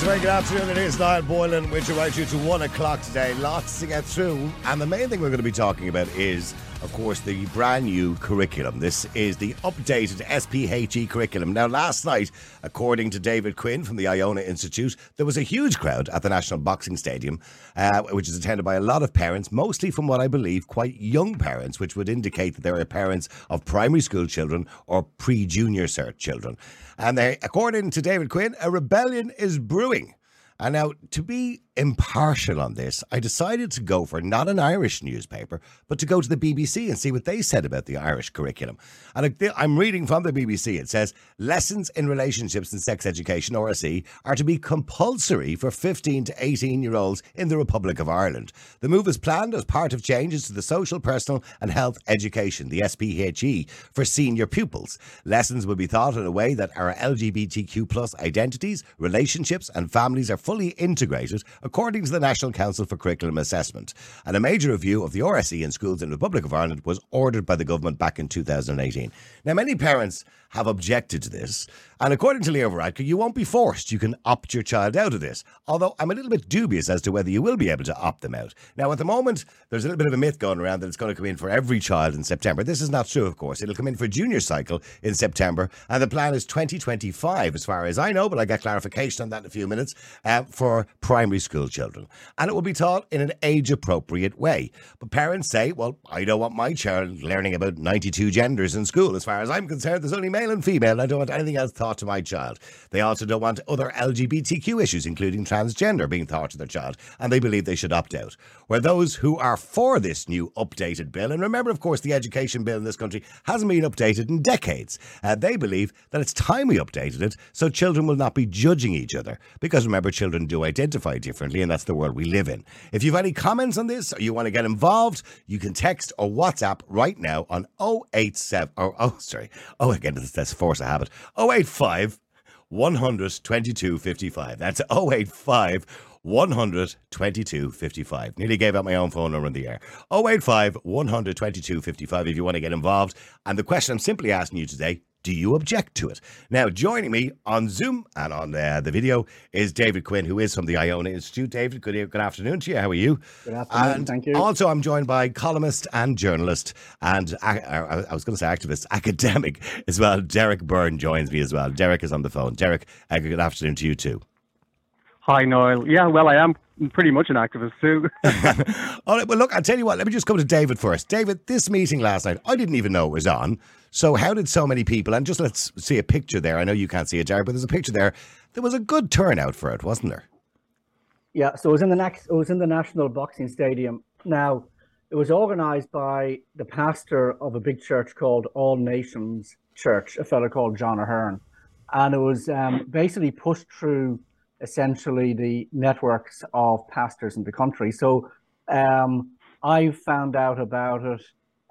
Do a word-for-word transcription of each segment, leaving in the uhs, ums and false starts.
Yes, very good afternoon. It is Niall Boylan with you right through to one o'clock today. Lots to get through. And the main thing we're going to be talking about is, of course, the brand new curriculum. This is the updated S P H E curriculum. Now, last night, according to David Quinn from the Iona Institute, there was a huge crowd at the National Boxing Stadium, uh, which is attended by a lot of parents, mostly from what I believe, quite young parents, which would indicate that they are parents of primary school children or pre-junior cert children. And they, according to David Quinn, a rebellion is brewing. And now, to be impartial on this, I decided to go for not an Irish newspaper, but to go to the B B C and see what they said about the Irish curriculum. And I'm reading from the B B C. It says, lessons in relationships and sex education, R S E, are to be compulsory for fifteen to eighteen-year-olds in the Republic of Ireland. The move is planned as part of changes to the social, personal and health education, the S P H E, for senior pupils. Lessons will be taught in a way that our L G B T Q plus identities, relationships and families are fully integrated, according to the National Council for Curriculum Assessment. And a major review of the R S E in schools in the Republic of Ireland was ordered by the government back in two thousand eighteen. Now, many parents have objected to this, and according to Leo Varadkar, you won't be forced. You can opt your child out of this, although I'm a little bit dubious as to whether you will be able to opt them out. Now, at the moment, there's a little bit of a myth going around that it's going to come in for every child in September. This is not true, of course. It'll come in for junior cycle in September, and the plan is twenty twenty-five, as far as I know, but I'll get clarification on that in a few minutes, uh, for primary school children. And it will be taught in an age-appropriate way. But parents say, well, I don't want my child learning about ninety-two genders in school. As far as I'm concerned, there's only male and female, and I don't want anything else taught to my child. They also don't want other L G B T Q issues, including transgender, being taught to their child, and they believe they should opt out. Where those who are for this new updated bill, and remember, of course, the education bill in this country hasn't been updated in decades, uh, they believe that it's time we updated it so children will not be judging each other. Because remember, children do identify differently, and that's the world we live in. If you've any comments on this, or you want to get involved, you can text or WhatsApp right now on oh eight seven, or, oh, sorry, oh, again, that's force of habit, oh eight five, one hundred, twenty-two fifty-five. That's oh eight five, one hundred, twenty-two fifty-five. Nearly gave out my own phone number in the air. oh eight five, one hundred, twenty-two fifty-five if you want to get involved. And the question I'm simply asking you today, do you object to it? Now, joining me on Zoom and on uh, the video is David Quinn, who is from the Iona Institute. David, good, good afternoon to you. How are you? Good afternoon, and thank you. Also, I'm joined by columnist and journalist and, uh, I was going to say activist, academic as well. Derek Byrne joins me as well. Derek is on the phone. Derek, uh, good afternoon to you too. Hi, Niall. Yeah, well, I am pretty much an activist too. All right, well, look, I'll tell you what, let me just come to David first. David, this meeting last night, I didn't even know it was on. So how did so many people, and just let's see a picture there. I know you can't see it, Jared, but there's a picture there. There was a good turnout for it, wasn't there? Yeah, so it was in the next, it was in the National Boxing Stadium. Now, it was organised by the pastor of a big church called All Nations Church, a fellow called John Ahern. And it was um, basically pushed through essentially the networks of pastors in the country. So um, I found out about it,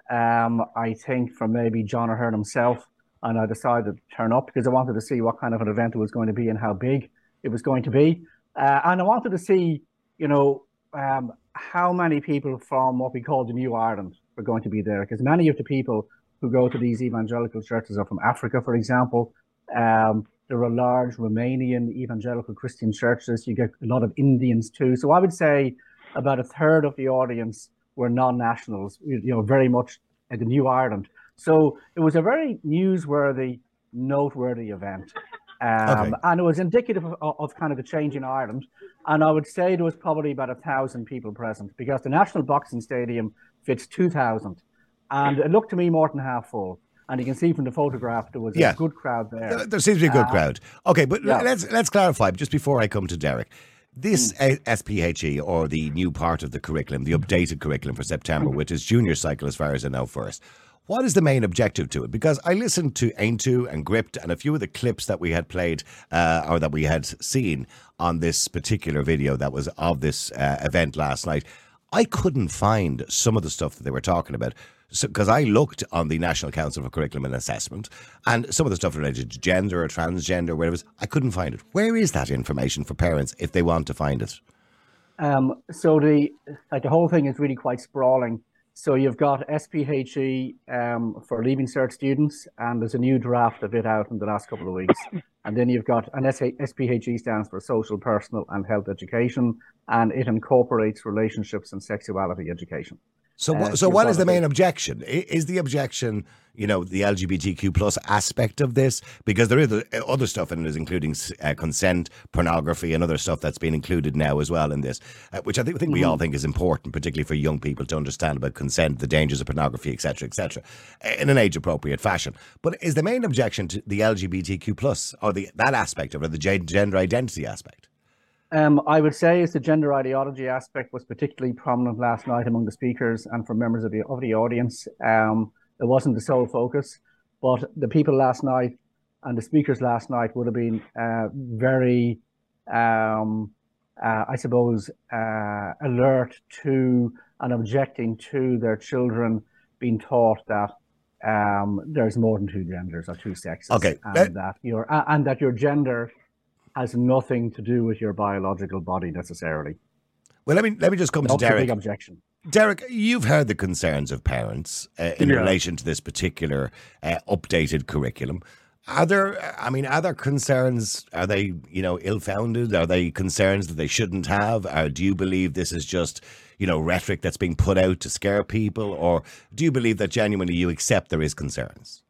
um, I think, from maybe John Ahern himself, and I decided to turn up because I wanted to see what kind of an event it was going to be and how big it was going to be. Uh, and I wanted to see, you know, um, how many people from what we call the New Ireland were going to be there, because many of the people who go to these evangelical churches are from Africa, for example. Um, there are large Romanian evangelical Christian churches. You get a lot of Indians too. So I would say about a third of the audience were non-nationals, you know, very much at the New Ireland. So it was a very newsworthy, noteworthy event. Um, okay. And it was indicative of, of kind of a change in Ireland. And I would say there was probably about a thousand people present, because the National Boxing Stadium fits two thousand. And it looked to me more than half full. And you can see from the photograph there was yeah. a good crowd there. There, there seems to be a good uh, crowd. Okay, but yeah. let's let's clarify just before I come to Derek. This mm. S P H E, or the new part of the curriculum, the updated curriculum for September, which is junior cycle as far as I know first. What is the main objective to it? Because I listened to Aintu and Gript and a few of the clips that we had played uh, or that we had seen on this particular video that was of this uh, event last night. I couldn't find some of the stuff that they were talking about. Because so, I looked on the National Council for Curriculum and Assessment, and some of the stuff related to gender or transgender, whatever it was, I couldn't find it. Where is that information for parents if they want to find it? Um, so the like the whole thing is really quite sprawling. So you've got S P H E um, for Leaving Cert students, and there's a new draft of it out in the last couple of weeks. And then you've got an S P H E stands for Social, Personal and Health Education, and it incorporates relationships and sexuality education. So, Uh, so you've what got is the a main bit- objection? I- Is the objection, you know, the L G B T Q plus aspect of this? Because there is other stuff in it, including uh, consent, pornography, and other stuff that's been included now as well in this, uh, which I think, think we all think is important, particularly for young people to understand about consent, the dangers of pornography, et cetera, et cetera, in an age-appropriate fashion. But is the main objection to the L G B T Q plus, or the that aspect of it, the gen- gender identity aspect? Um, I would say is the gender ideology aspect was particularly prominent last night among the speakers and for members of the of the audience. Um, it wasn't the sole focus, but the people last night and the speakers last night would have been uh, very, um, uh, I suppose, uh, alert to and objecting to their children being taught that um, there's more than two genders or two sexes, Okay, and let- that your uh, and that your gender has nothing to do with your biological body necessarily. Well, let me let me just come That's to a Derek. big objection. Derek, you've heard the concerns of parents uh, in Yeah. relation to this particular uh, updated curriculum. Are there, I mean, are there concerns? Are they, you know, ill-founded? Are they concerns that they shouldn't have? Or do you believe this is just, you know, rhetoric that's being put out to scare people? Or do you believe that genuinely you accept there is concerns?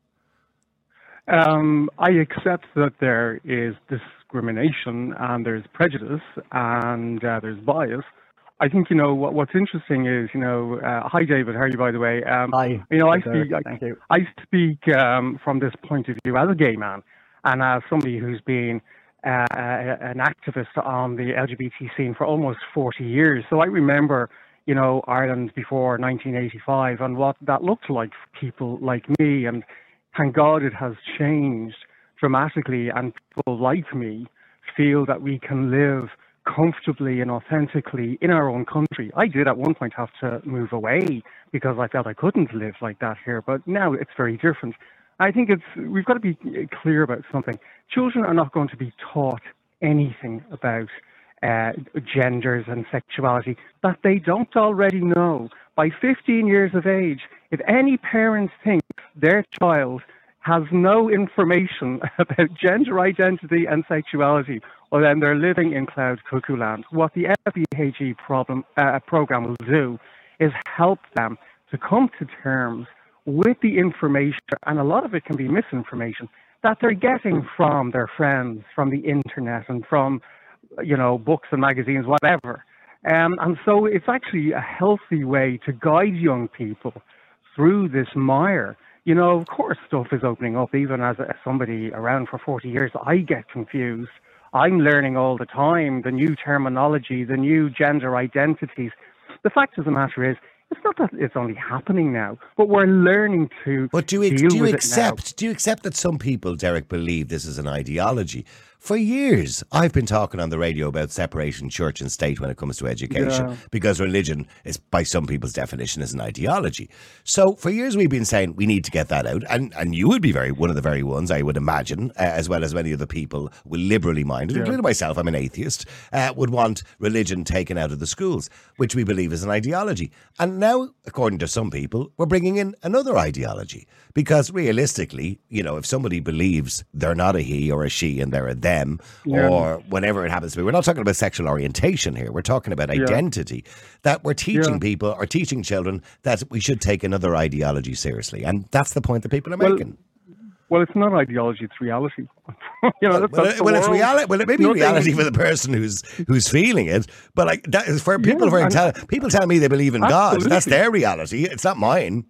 Um, I accept that there is discrimination and there's prejudice and uh, there's bias. I think, you know, what, what's interesting is, you know, uh, hi, David, how are you, by the way? Um, Hi. You know, I Derek, speak, I, thank you. I speak um, from this point of view as a gay man and as somebody who's been uh, an activist on the L G B T scene for almost forty years. So I remember, you know, Ireland before nineteen eighty-five and what that looked like for people like me. And thank God it has changed dramatically, and people like me feel that we can live comfortably and authentically in our own country. I did at one point have to move away because I felt I couldn't live like that here, but now it's very different. I think it's we've got to be clear about something. Children are not going to be taught anything about uh, genders and sexuality that they don't already know. By fifteen years of age, if any parents think their child has no information about gender identity and sexuality, well, then they're living in cloud cuckoo land. What the F E H E problem, uh, program will do is help them to come to terms with the information, and a lot of it can be misinformation, that they're getting from their friends, from the internet, and from, you know, books and magazines, whatever. Um, and so it's actually a healthy way to guide young people through this mire. You know, of course, stuff is opening up. Even as, as somebody around for forty years, I get confused. I'm learning all the time, the new terminology, the new gender identities. The fact of the matter is, it's not that it's only happening now, but we're learning to But do you, deal do you with accept? Do you accept that some people, Derek, believe this is an ideology? For years, I've been talking on the radio about separation church and state when it comes to education, Yeah. because religion is, by some people's definition, is an ideology. So for years, we've been saying we need to get that out, and and you would be very one of the very ones, I would imagine, uh, as well as many other people with liberally minded, Yeah. including myself. I'm an atheist. Uh, would want religion taken out of the schools, which we believe is an ideology. And now, according to some people, we're bringing in another ideology. Because realistically, you know, if somebody believes they're not a he or a she and they're a them, Yeah. or whatever it happens to be, we're not talking about sexual orientation here. We're talking about identity. That we're teaching Yeah. people or teaching children that we should take another ideology seriously. And that's the point that people are Well, making. Well, it's not ideology; it's reality. you know, that's, Well, that's it- the well, it's world. reality. Well, it may be Nothing- reality for the person who's who's feeling it, but like that is for people. Yeah, who are and- tell, people tell me they believe in God. That's Absolutely. their reality. It's not mine.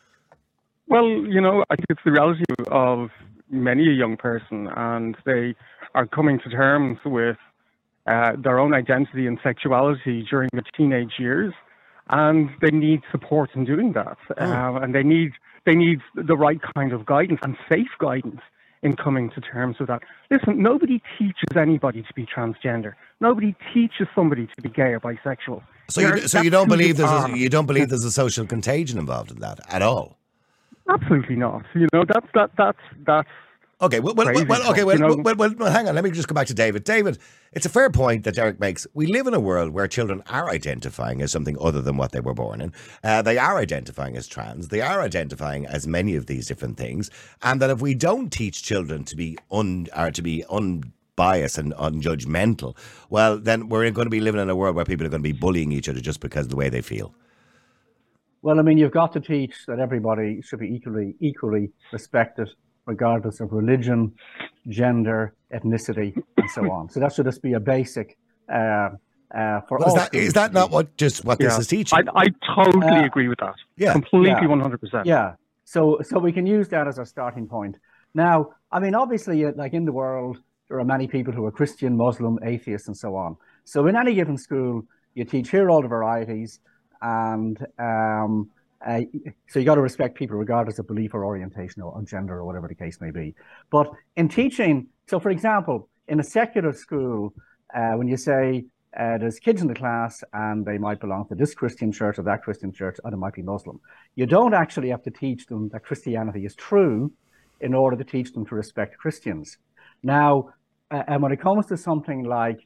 Well, you know, I think it's the reality of many a young person, and they are coming to terms with uh, their own identity and sexuality during the teenage years, and they need support in doing that, uh, and they need they need the right kind of guidance and safe guidance in coming to terms with that. Listen, nobody teaches anybody to be transgender. Nobody teaches somebody to be gay or bisexual. So you, They're- so you that's don't who believe there's are. a, you don't believe there's a social contagion involved in that at all. Absolutely not. You know, that's that that's that's Okay, well, well, crazy well, okay, stuff, well, you know? well, well, well, hang on. Let me just go back to David. David, it's a fair point that Derek makes. We live in a world where children are identifying as something other than what they were born in. Uh, they are identifying as trans. They are identifying as many of these different things. And that if we don't teach children to be un or to be unbiased and unjudgmental, well, then we're going to be living in a world where people are going to be bullying each other just because of the way they feel. Well, I mean, you've got to teach that everybody should be equally equally respected, regardless of religion, gender, ethnicity, and so on. So that should just be a basic uh, uh, for Well, all. is that is that not what just what Yeah. this is teaching? I, I totally Uh, agree with that. Yeah. Completely Yeah. one hundred percent. Yeah. So so we can use that as a starting point. Now, I mean, obviously, uh, like in the world, there are many people who are Christian, Muslim, atheists, and so on. So in any given school, you teach here all the varieties, and um, uh, so you got to respect people regardless of belief or orientation or, or gender or whatever the case may be. But in teaching, so for example, in a secular school, uh, when you say uh, there's kids in the class and they might belong to this Christian church or that Christian church, or they might be Muslim, you don't actually have to teach them that Christianity is true in order to teach them to respect Christians. Now, uh, and when it comes to something like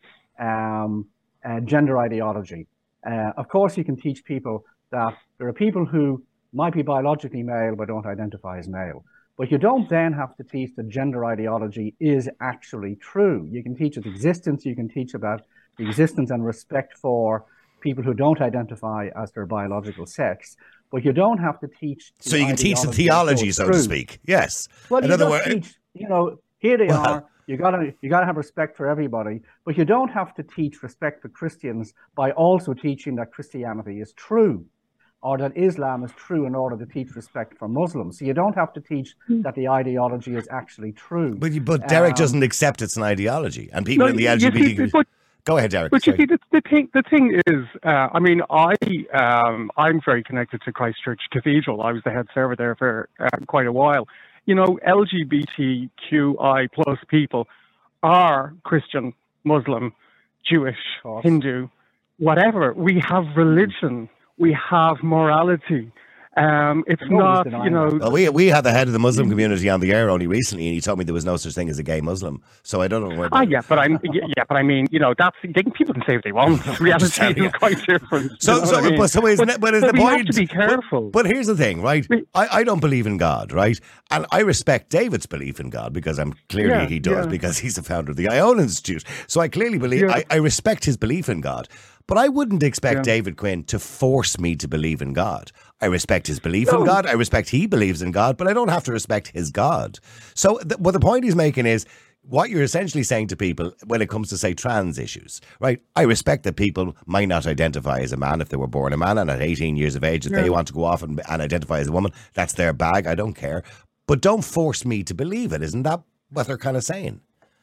um, uh, gender ideology, uh, of course you can teach people that there are people who might be biologically male but don't identify as male. But you don't then have to teach that gender ideology is actually true. You can teach its existence, you can teach about the existence and respect for people who don't identify as their biological sex, but you don't have to teach. So you can teach the theology, so to speak. Yes. Well, In you other just words, teach, you know, here they Well- are. You gotta, you gotta have respect for everybody, but you don't have to teach respect for Christians by also teaching that Christianity is true, or that Islam is true in order to teach respect for Muslims. So you don't have to teach that the ideology is actually true. But, you- but Derek Um, doesn't accept it's an ideology, and people No, in the you L G B T. see, but Go ahead, Derek. But you Sorry. see, the, the thing the thing is, uh, I mean, I um, I'm very connected to Christchurch Cathedral. I was the head server there for uh, quite a while. You know, L G B T Q I plus people are Christian, Muslim, Jewish, course. Hindu, whatever. We have religion. We have morality. Um, it's Nobody's not, denying you know. that. Well, we we had the head of the Muslim community on the air only recently, and he told me there was no such thing as a gay Muslim. So I don't know where. Ah, yeah, but I'm yeah, yeah, but I mean, you know, that's they, people can say what they want. Reality telling you. is quite different. So, you know so, what I mean? but, so is, But- but is but the we point? have to be careful. But, but here's the thing, right? We- I, I don't believe in God, right? And I respect David's belief in God because I'm clearly Yeah, he does yeah. because he's the founder of the Iona Institute. So I clearly believe Yeah. I, I respect his belief in God. But I wouldn't expect Yeah. David Quinn to force me to believe in God. I respect his belief in No. God. I respect he believes in God, but I don't have to respect his God. So, th- what the point he's making is what you're essentially saying to people when it comes to, say, trans issues, right? I respect that people might not identify as a man if they were born a man, and at eighteen years of age, if Yeah. they want to go off and, and identify as a woman, that's their bag. I don't care. But don't force me to believe it. Isn't that what they're kind of saying?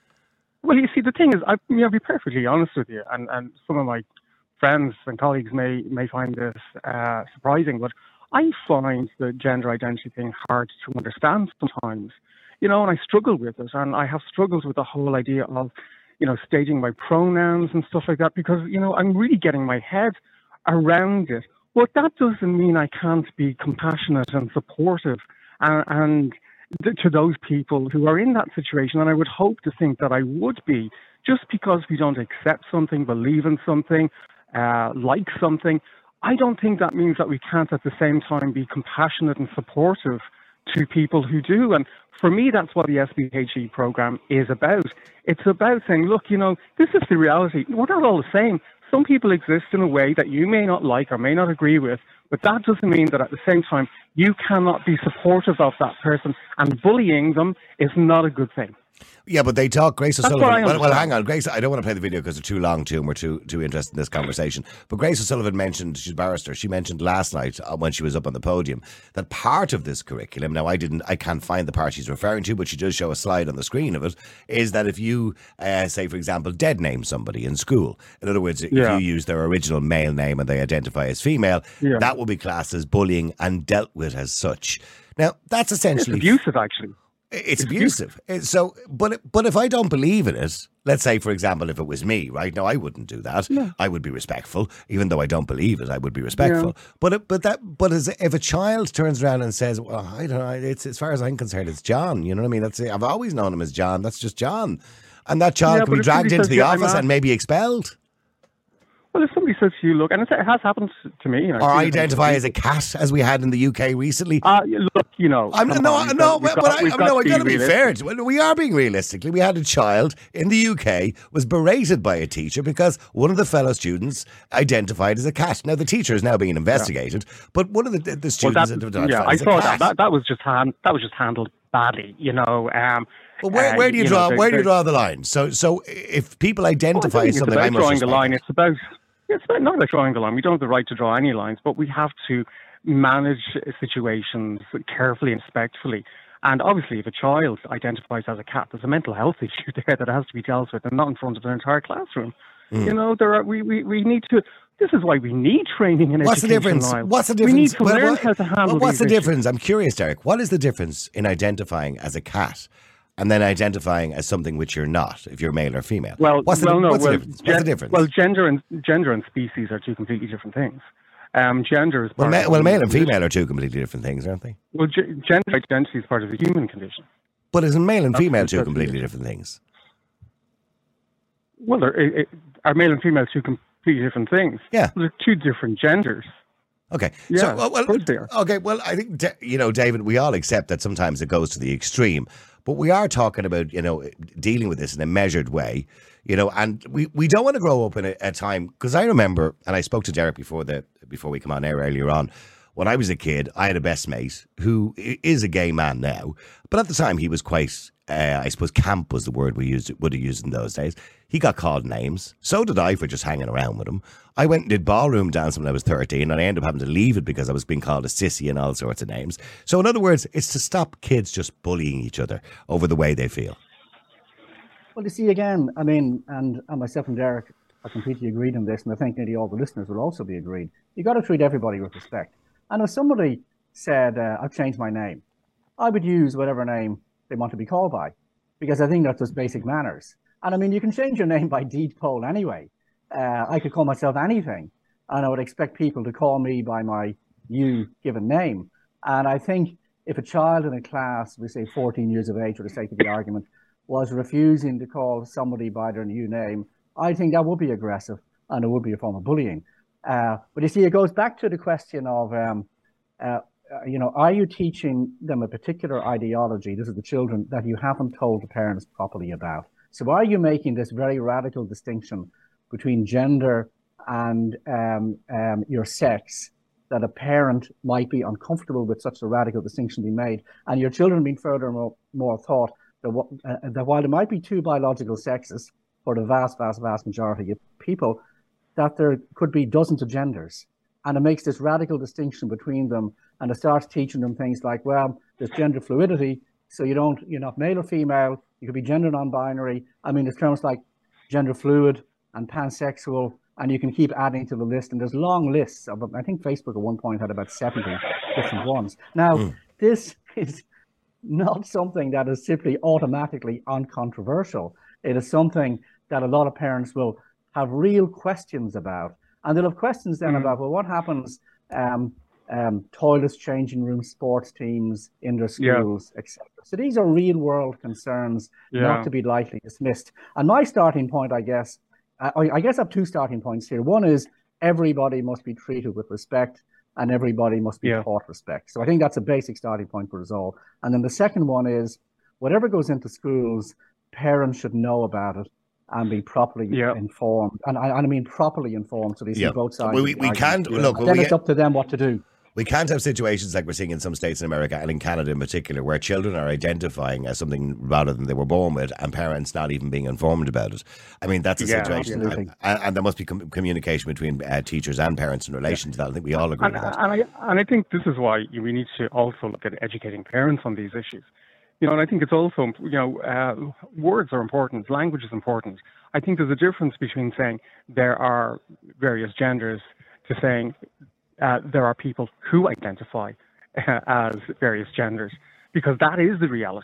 Well, you see, the thing is, I, I mean, I'll be perfectly honest with you, and, and some of my friends and colleagues may may find this uh, surprising, but I find the gender identity thing hard to understand sometimes. You know, and I struggle with it, and I have struggled with the whole idea of, you know, stating my pronouns and stuff like that, because, you know, I'm really getting my head around it. But that doesn't mean I can't be compassionate and supportive and, and th- to those people who are in that situation. And I would hope to think that I would be. Just because we don't accept something, believe in something, uh, like something, I don't think that means that we can't at the same time be compassionate and supportive to people who do. And for me, that's what the S B H E program is about. It's about saying, look, you know, this is the reality. We're not all the same. Some people exist in a way that you may not like or may not agree with, but that doesn't mean that at the same time you cannot be supportive of that person, and bullying them is not a good thing. Yeah, but they talk, Grace That's O'Sullivan. what I Well, well, understand. hang on, Grace. I don't want to play the video because they're too long too, and we're too too interested in this conversation. But Grace O'Sullivan mentioned, she's a barrister. She mentioned last night uh, when she was up on the podium that part of this curriculum. Now, I didn't, I can't find the part she's referring to, but she does show a slide on the screen of it. Is that if you uh, say, for example, dead name somebody in school, in other words, Yeah. if you use their original male name and they identify as female, Yeah. that will be classed as bullying and dealt with as such. Now, that's It's essentially abusive, actually. It's abusive. So, but but if I don't believe in it, let's say, for example, if it was me, right? No, I wouldn't do that. Yeah. I would be respectful, even though I don't believe it. I would be respectful. Yeah. But it- but that but as if a child turns around and says, "Well, I don't know," it's as far as I'm concerned, it's John. You know what I mean? That's I've always known him as John. That's just John, and that child Yeah, can but be if dragged somebody into says, the "Yeah, I'm office not-" and maybe expelled, Well, if somebody says to you, look, and it's- it has happened to me. You know, or I've seen it identify happen as a to cat, as we had in the U K recently. people. Uh, look, you know. I'm come no, on, we've no, got- we've but got- I, we've got no, I to be got to be fair. realistic. to- We are being realistically. We had a child in the U K was berated by a teacher because one of the fellow students identified as a cat. Now the teacher is now being investigated, but one of the the Well, students that, identified yeah, I as a saw cat. that. that. That was just hand, That was just handled badly. You know. Um, But where, uh, where do you, you draw? know, the- where do you the- draw the line? So, so if people Well, I identify think as it's something, about I must drawing the respect line. it. It's about it's about not about drawing the line. We don't have the right to draw any lines, but we have to manage situations carefully and respectfully. And obviously, if a child identifies as a cat, there's a mental health issue there that has to be dealt with, and not in front of an entire classroom. Mm. You know, there are we, we, we need to. This is why we need training in What's the education. difference? Niall. What's the We need difference? to Well, learn what- how to handle well, what's the these issues. difference? I'm curious, Derek. What is the difference in identifying as a cat and then identifying as something which you're not, if you're male or female? Well, what's the, well, no, what's well, the difference? What's the gen- difference? Well, gender and gender and species are two completely different things. Um, gender is Well, part ma- of well, the male human and condition. female are two completely different things, aren't they? Well, g- gender identity is part of the human condition. But isn't male and That's- female two that's- completely different things? Well, they're, it, it, are male and female two completely different things? Yeah. Well, they're two different genders. Okay. Yeah, so, well, of course they are. okay. Well, I think, Da- you know, David, we all accept that sometimes it goes to the extreme, but we are talking about, you know, dealing with this in a measured way, you know, and we, we don't want to grow up in a, a time, because I remember, and I spoke to Derek before the, before we come on air earlier on, when I was a kid, I had a best mate who i- is a gay man now, but at the time he was quite, uh, I suppose camp was the word we used would have used in those days. He got called names. So did I for just hanging around with him. I went and did ballroom dancing when I was thirteen, and I ended up having to leave it because I was being called a sissy and all sorts of names. So in other words, it's to stop kids just bullying each other over the way they feel. Well, you see, again, I mean, and, and myself and Derek are completely agreed on this, and I think nearly all the listeners will also be agreed. You got to treat everybody with respect. And if somebody said, uh, "I've changed my name," I would use whatever name they want to be called by, because I think that's just basic manners. And I mean, you can change your name by deed poll anyway. Uh, I could call myself anything, and I would expect people to call me by my new given name. And I think if a child in a class, we say fourteen years of age, for the sake of the argument, was refusing to call somebody by their new name, I think that would be aggressive and it would be a form of bullying. Uh, but you see, it goes back to the question of, um, uh, uh, you know, are you teaching them a particular ideology, this is the children, that you haven't told the parents properly about? So are you making this very radical distinction between gender and um, um, your sex, that a parent might be uncomfortable with such a radical distinction being made, and your children being furthermore more taught that, what, uh, that while there might be two biological sexes for the vast, vast, vast majority of people, that there could be dozens of genders. And it makes this radical distinction between them, and it starts teaching them things like, well, there's gender fluidity, so you don't, you're not male or female, you could be gender non-binary. I mean, there's terms like gender fluid and pansexual, and you can keep adding to the list. And there's long lists of them. I think Facebook at one point had about seventy different ones. Now, mm. this is not something that is simply automatically uncontroversial. It is something that a lot of parents will have real questions about. And they'll have questions then mm. about, well, what happens, um, um, toilets, changing rooms, sports teams in their schools, yeah. et cetera. So these are real world concerns, yeah. not to be lightly dismissed. And my starting point, I guess, I, I guess I have two starting points here. One is everybody must be treated with respect and everybody must be yeah. taught respect. So I think that's a basic starting point for us all. And then the second one is whatever goes into schools, parents should know about it and be properly yeah. informed. And I, and I mean properly informed, so they see yeah. both sides. We, we, we can't, look. Then we, it's up to them what to do. We can't have situations like we're seeing in some states in America and in Canada in particular, where children are identifying as something rather than they were born with, and parents not even being informed about it. I mean, that's a yeah, situation, and, and there must be com- communication between uh, teachers and parents in relation yeah. to that. I think we all agree and, with that. And I, and I think this is why we need to also look at educating parents on these issues. You know, and I think it's also, you know, uh, words are important, language is important. I think there's a difference between saying there are various genders to saying Uh, there are people who identify uh, as various genders, because that is the reality.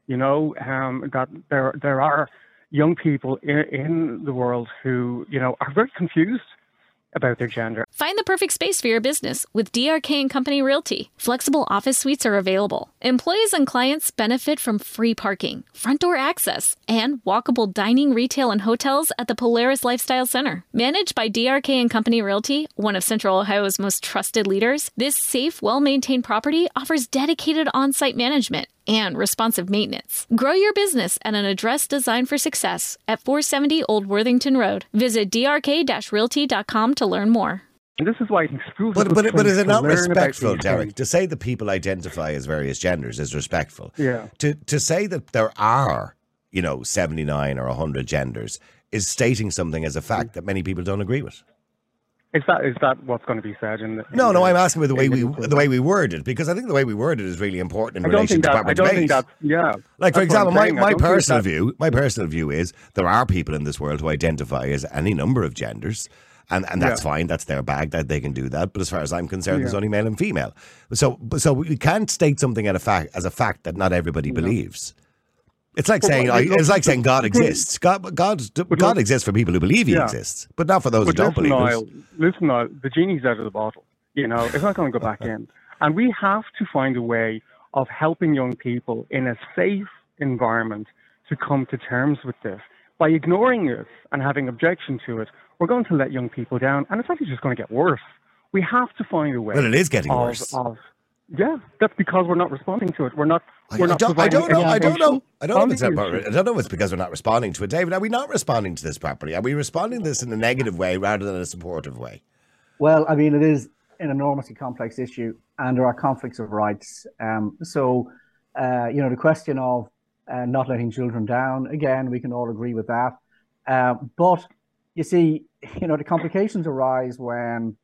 You know, um, that there there are young people in, in the world who, you know, are very confused about their gender. Find the perfect space for your business with D R K and Company Realty. Flexible office suites are available. Employees and clients benefit from free parking, front door access, and walkable dining, retail, and hotels at the Polaris Lifestyle Center. Managed by D R K and Company Realty, one of Central Ohio's most trusted leaders, this safe, well-maintained property offers dedicated on-site management and responsive maintenance. Grow your business at an address designed for success at four seventy Old Worthington Road. Visit d r k dash realty dot com to learn more. And this is why I think schools. But but, but is it not respectful, Derek, things. to say that people identify as various genders is respectful? Yeah. To to say that there are, you know, seventy-nine or one hundred genders is stating something as a fact that many people don't agree with. Is that is that what's going to be said? In the, in no, no, the, I'm asking with the way we the way we word it, because I think the way we word it is really important in I don't relation think to that, proper I don't debate. think that, yeah. Like, for That's example, what my, I'm my saying. I don't think personal that- view, my personal view is there are people in this world who identify as any number of genders, and, and that's Yeah. fine. That's their bag. That they can do that. But as far as I'm concerned, there's Yeah. only male and female. So, so we can't state something at a fact as a fact that not everybody believes. It's like But saying what- I- it's like saying God the thing- exists. God, God, God look- exists for people who believe He Yeah. exists, but not for those But who don't listen, believe Niall, it. listen, Niall, the genie's out of the bottle. You know, it's not going to go back in. And we have to find a way of helping young people in a safe environment to come to terms with this. By ignoring it and having objection to it, we're going to let young people down, and it's actually just going to get worse. We have to find a way. Well, it is getting of, worse. Of, yeah, that's because we're not responding to it. We're not. I, We're I not don't, I providing don't know. I don't know. education I don't know on if it's the about, issue. I don't know if it's because we're not responding to it, David. Are we not responding to this properly? Are we responding to this in a negative way rather than a supportive way? Well, I mean, it is an enormously complex issue, and there are conflicts of rights. Um, so, uh, you know, the question of uh, not letting children down, again, we can all agree with that. Uh, but you see, you know, the complications arise when,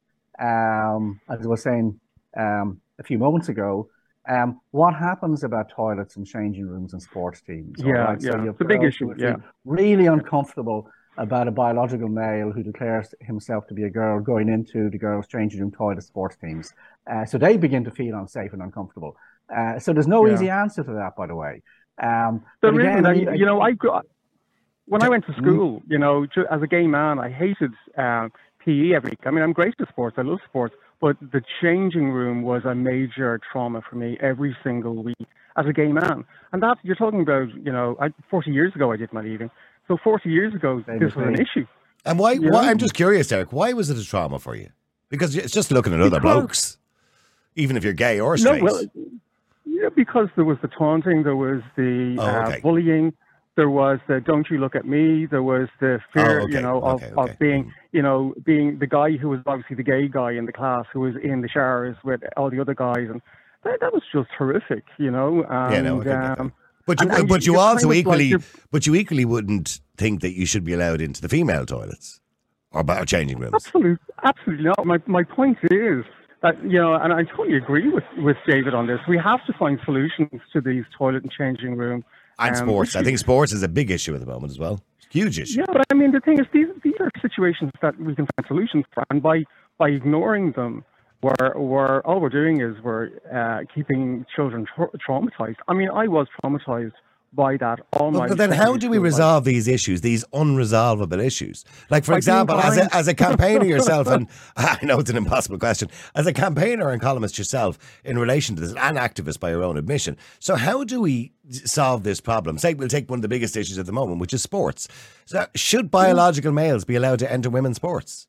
um, as I was saying um, a few moments ago, um, what happens about toilets and changing rooms and sports teams? all Yeah, right? So yeah. you have It's a big girls issue, who feel yeah. really uncomfortable about a biological male who declares himself to be a girl going into the girls' changing room, toilet, sports teams. Uh, so they begin to feel unsafe and uncomfortable. Uh, so there's no Yeah. easy answer to that, by the way. Um, There but again, isn't. I I mean, mean, you know, I grew, when I went to Mm. school, you know, ju- as a gay man, I hated uh, P E every week. I mean, I'm great at sports. I love sports, but the changing room was a major trauma for me every single week as a gay man. And that you're talking about, you know, I, forty years ago I did my leaving. So forty years ago, Same this as was an me. issue. And why, Yeah. why? I'm just curious, Derek. Why was it a trauma for you? Because it's just looking at other Because- blokes, even if you're gay or No, straight. well, yeah, because there was the taunting, there was the Oh, uh, okay. bullying, there was the "don't you look at me," there was the fear, Oh, okay, you know, of, okay, okay. of being, you know, being the guy who was obviously the gay guy in the class who was in the showers with all the other guys, and that, that was just horrific, you know. And, yeah, no, I can get that. um, But you, and- and but you you're also kind of like equally, you're- but you equally wouldn't think that you should be allowed into the female toilets or, ba- or changing rooms. Absolutely, absolutely not. My my point is that, you know, and I totally agree with, with David on this. We have to find solutions to these toilet and changing room And um, sports. I issues. think sports is a big issue at the moment as well. Huge issue. Yeah, but I mean, the thing is, these these are situations that we can find solutions for, and by by ignoring them, we're, we're all we're doing is we're uh, keeping children tra- traumatized. I mean, I was traumatized by that all my. But, but then, how secondary do we school life. resolve these issues, these unresolvable issues? Like, for By being example, as kind. a, as a campaigner yourself, and I know it's an impossible question, as a campaigner and columnist yourself in relation to this, and activist by your own admission. So, how do we solve this problem? Say, we'll take one of the biggest issues at the moment, which is sports. So, should biological males be allowed to enter women's sports?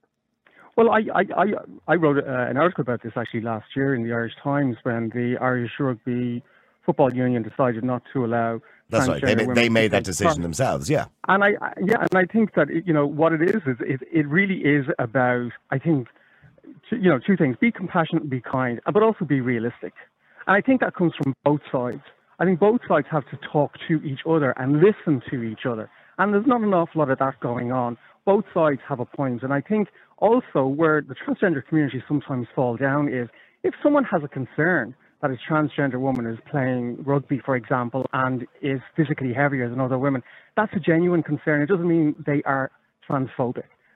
Well, I I I, I wrote uh, an article about this actually last year in the Irish Times when the Irish Rugby Football Union decided not to allow. That's right. They, transgender ma- women they to made that take decision part. themselves. Yeah. And I, I yeah, and I think that it, you know what it is is it, it really is about, I think, two, you know, two things: be compassionate, be kind, but also be realistic. And I think that comes from both sides. I think both sides have to talk to each other and listen to each other. And there's not an awful lot of that going on. Both sides have a point. And I think also where the transgender community sometimes fall down is if someone has a concern that a transgender woman is playing rugby, for example, and is physically heavier than other women, that's a genuine concern. It doesn't mean they are transphobic.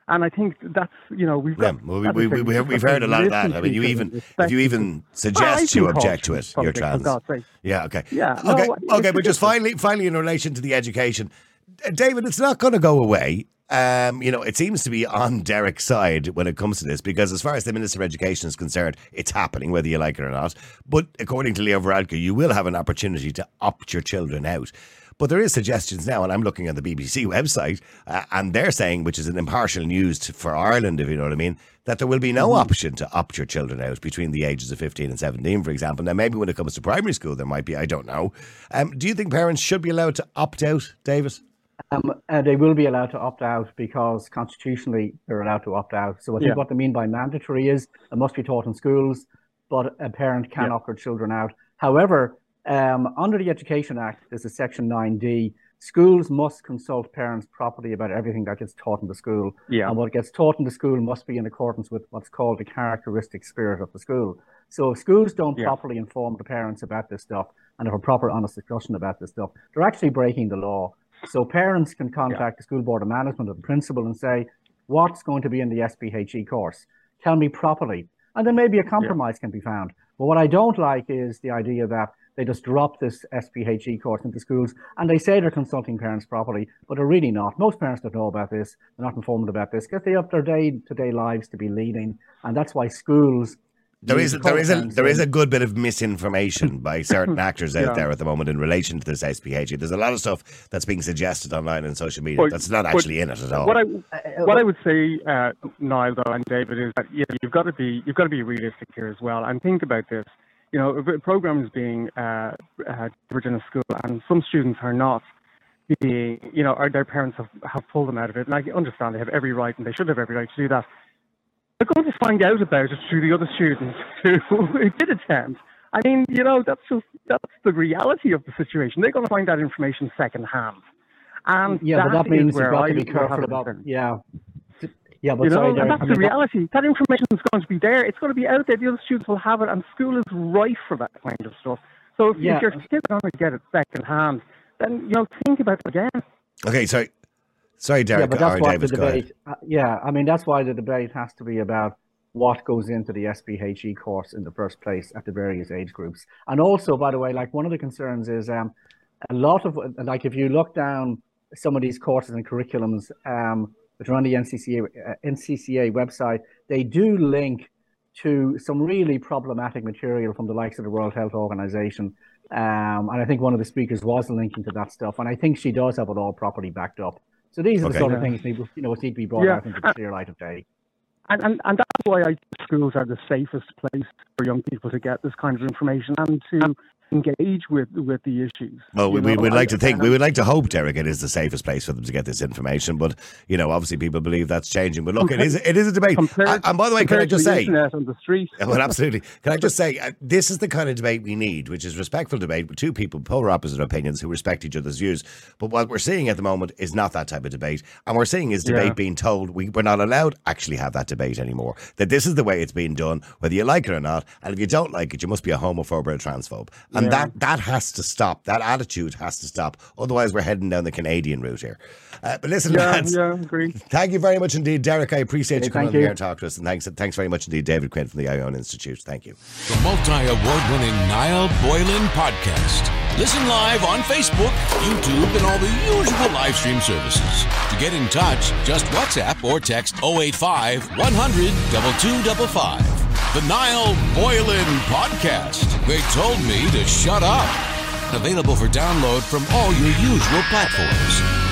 And I think that's, you know, we've got... Yeah, well, we, we, we, we, we've heard a lot of that. I mean, you even, if you even suggest you object to it, you're trans. Yeah, okay. Yeah. Okay, no, okay, but just finally, finally in relation to the education, David, it's not going to go away. Um, you know, it seems to be on Derek's side when it comes to this, because as far as the Minister of Education is concerned, it's happening, whether you like it or not. But according to Leo Varadkar, you will have an opportunity to opt your children out. But there is suggestions now, and I'm looking at the B B C website, uh, and they're saying, which is an impartial news to, for Ireland, if you know what I mean, that there will be no mm-hmm. option to opt your children out between the ages of fifteen and seventeen, for example. Now, maybe when it comes to primary school, there might be, I don't know. Um, do you think parents should be allowed to opt out, David? Um, uh, they will be allowed to opt out because constitutionally they're allowed to opt out. So I think yeah. what they mean by mandatory is it must be taught in schools, but a parent can yeah. opt their children out. However, um, under the Education Act, there's a section nine D. Schools must consult parents properly about everything that gets taught in the school. Yeah. And what gets taught in the school must be in accordance with what's called the characteristic spirit of the school. So if schools don't yeah. properly inform the parents about this stuff and have a proper honest discussion about this stuff, they're actually breaking the law. So parents can contact yeah. the school board of management or the principal and say, what's going to be in the S P H E course? Tell me properly. And then maybe a compromise yeah. can be found. But what I don't like is the idea that they just drop this S P H E course into schools and they say they're consulting parents properly, but they're really not. Most parents don't know about this. They're not informed about this because they have their day-to-day lives to be leading. And that's why schools... There is there is a there is a good bit of misinformation by certain actors out yeah. there at the moment in relation to this S P H E. There's a lot of stuff that's being suggested online and social media but, that's not actually in it at all. What I what I would say, uh, Niall though, and David, is that you know, you've got to be you've got to be realistic here as well and think about this. You know, a program is being uh, uh, delivered in a school, and some students are not being, you know, or their parents have, have pulled them out of it. And I understand they have every right, and they should have every right to do that. They're going to find out about it through the other students who did attend. I mean, you know, that's just that's the reality of the situation. They're going to find that information secondhand. And yeah, that but that means you've got I to be careful about. Yeah. Yeah, but you know, sorry, and that's I the mean, reality. That information is going to be there. It's going to be out there. The other students will have it, and school is rife for that kind of stuff. So if, yeah. if your kids are going to get it secondhand, then you know think about it again. Okay, sorry, sorry, Derek. Yeah, but that's Aaron why Davis, the debate. Uh, yeah, I mean that's why the debate has to be about what goes into the S P H E course in the first place at the various age groups. And also, by the way, like one of the concerns is um, a lot of like if you look down some of these courses and curriculums. Um, which are on the N C C A, uh, N C C A website, they do link to some really problematic material from the likes of the World Health Organization. Um, and I think one of the speakers was linking to that stuff. And I think she does have it all properly backed up. So these are okay. the sort of things need, you know, need to be brought yeah. out into the clear light of day. And, and, and that's why I think schools are the safest place for young people to get this kind of information and to engage with with the issues. Well, we, we would like to think, we would like to hope, Derek, it is the safest place for them to get this information. But you know, obviously, people believe that's changing. But look, compared, it is it is a debate. Compared, and by the way, can I just say, internet on the street. Well, absolutely. Can I just say, uh, this is the kind of debate we need, which is respectful debate with two people, polar opposite opinions, who respect each other's views. But what we're seeing at the moment is not that type of debate, and we're seeing is debate yeah. being told we, we're not allowed to actually have that debate anymore. That this is the way it's being done, whether you like it or not. And if you don't like it, you must be a homophobe or a transphobe, and yeah. that that has has to stop. That attitude has to stop. Otherwise, we're heading down the Canadian route here. Uh, but listen, yeah, lads, yeah, agree. Thank you very much indeed, Derek. I appreciate hey, you coming on you. here and talk to us. And thanks, thanks very much indeed, David Quinn from the Ione Institute. Thank you. The multi-award-winning Niall Boylan podcast. Listen live on Facebook, YouTube, and all the usual live stream services. To get in touch, just WhatsApp or text oh eight five, one hundred, two two five five. The Niall Boylan Podcast. They told me to shut up. Available for download from all your usual platforms.